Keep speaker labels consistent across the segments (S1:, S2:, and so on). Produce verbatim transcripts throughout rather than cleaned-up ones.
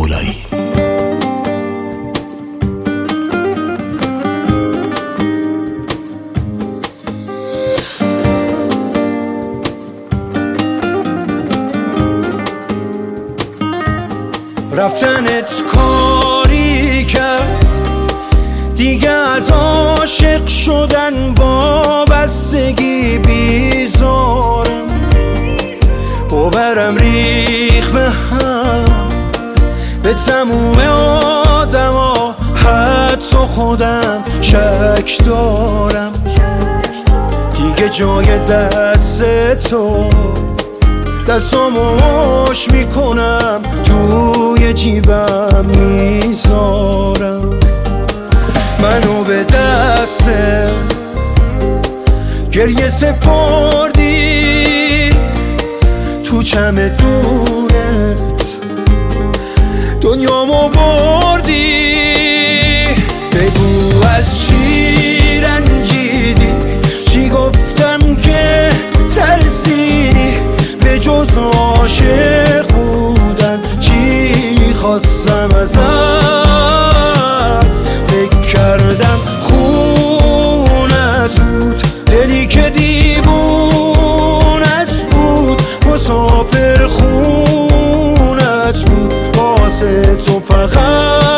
S1: مولایی.
S2: رفتنت کاری کرد دیگه از عاشق شدن با بستگی بیزارم، باورم ریخ به هم، به تموم آدم ها حتی خودم شک دارم. دیگه جای دست تو دستامو مش میکنم، توی جیبم میذارم. منو به دست گریه سپردی، تو چمدونت دنیامو بردی. بگو از چی رنجیدی، چی گفتم که ترسیدی، به جز عاشق بودن چی خواستم ازت. فکر کردم خونت بود، دلی که دیوونت بود، مسافر خونت بود واسه تو فقط.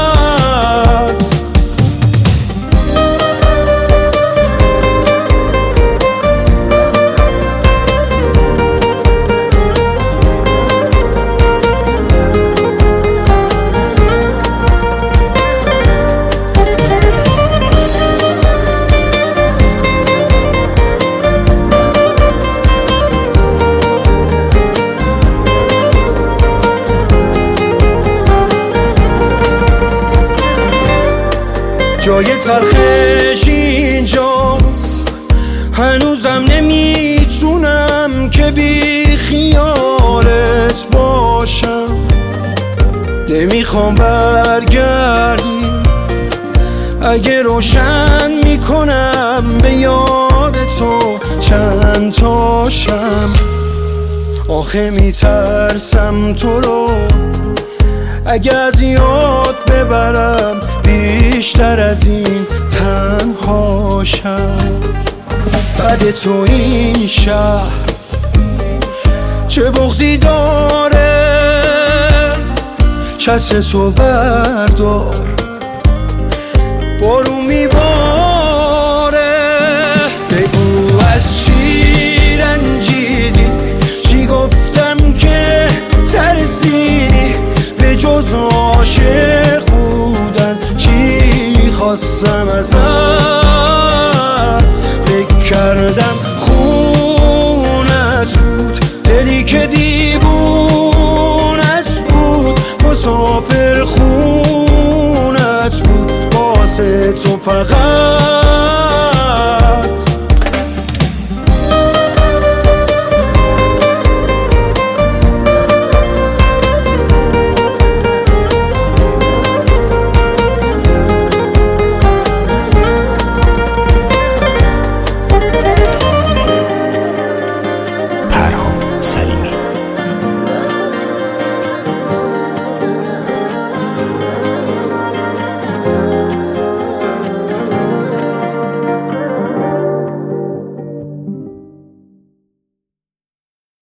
S2: جای تلخش اینجاست، هنوزم نمیتونم که بی خیالت باشم. نمیخوام برگردی، اگه روشن میکنم به یاد تو چند تاشم. آخه میترسم تو رو اگه از یاد ببرم، بیشتر از این تنهاشم. بعد تو این شهر چه بغضی داره، چتر تو بردار بارون میباره. بگو از چی رنجیدی، چی گفتم که ترسیدی، به جز عاشق بودن چی خواستم ازت.